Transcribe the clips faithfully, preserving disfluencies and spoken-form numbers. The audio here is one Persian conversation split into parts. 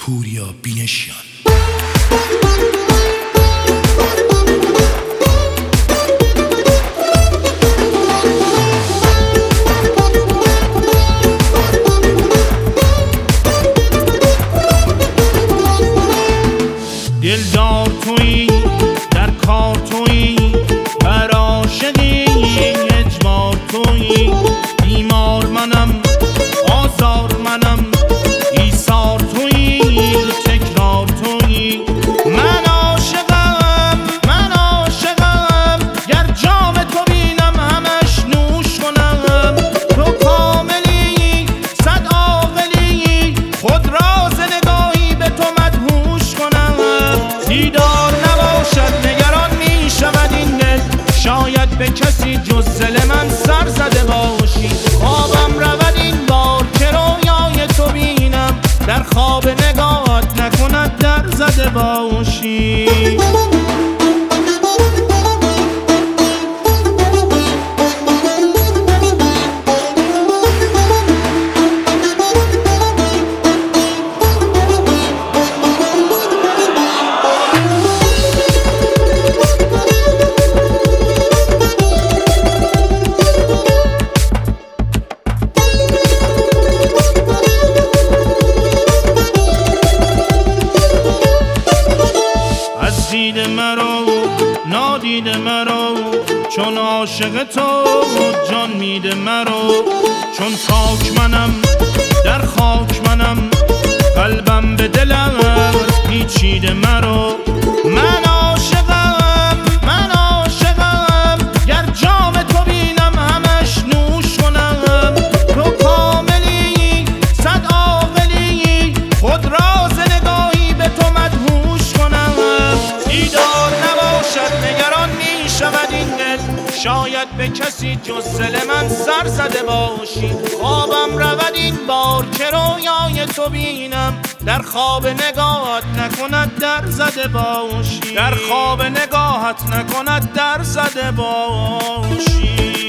پوریا بینشیان. دلدار تویی، در کار تویی، بر عاشقی اجبار تویی. بیمار منم، آزار منم، ایثار تویی، تکرار تویی. من عاشقم، من عاشقم، گر جام تو بینم همش نوش کنم. تو کاملی، صد عاقلی، خود راز نگاهی به تو مدهوش کنم. دیدار نباشد نگران می شود این دل، شاید به کسی جز دل من سر زده باشی. خوابم رود این بار که رویای تو بینم، در خواب نگاهت نکند در زده باشی. دید مرا نادید مرا، چون عاشق تو جان میده مرا. چون خاک منم، در خاک منم، قلبم به دلم پیچیده مرا. من عاشقم، من عاشقم، گر جام تو بینم همش نوش کنم. تو کاملی، صد عاقلی، خود راز نگاهی به تو مدهوش کنم. دیدار نباشد نگران می شود این دل، شاید به کسی جز دل من سر زده باشی. خوابم رود این بار که رویای تو بینم، در خواب نگاهت نکند در زده باشی. در خواب نگاهت نکند در زده باشی.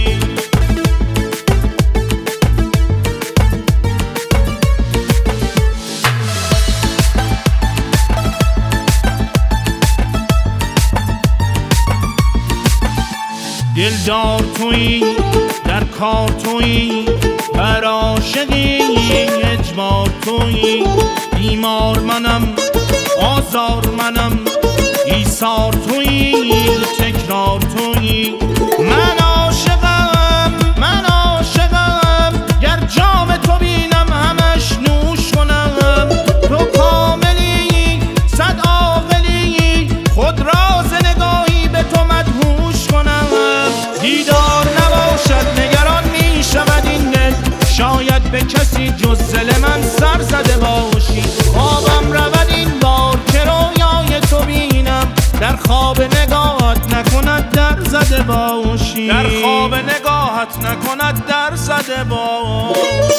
دلدار تویی، در کار تویی، بر عاشقی اجبار تویی. بیمار منم، آزار منم، ایثار تویی، تکرار تویی. من عاشقم، من عاشقم، گر جام تو بینم همش نوش کنم. تو کاملی، صد عاقلی، خود راز نگاهی به تو مدهوش کنم. دیدار نباشد نگران می شود این دل، شاید به کسی جز دل من سر زده باشی. خوابم رود این بار که رویای تو بینم، در خواب نگاهت نکند در زده باشی. در خواب نگاهت نکند در زده باشی.